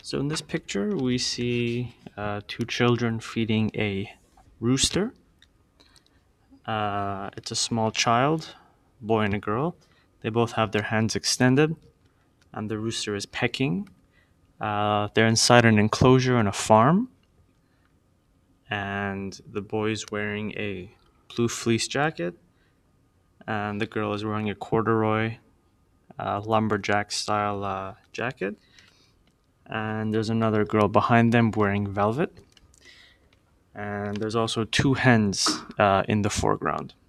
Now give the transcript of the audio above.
So in this picture, we see two children feeding a rooster. It's a small child, boy and a girl. They both have their hands extended, and the rooster is pecking. They're inside an enclosure on a farm, and the boy is wearing a blue fleece jacket, and the girl is wearing a corduroy lumberjack style jacket. And there's another girl behind them wearing velvet. And there's also two hens in the foreground.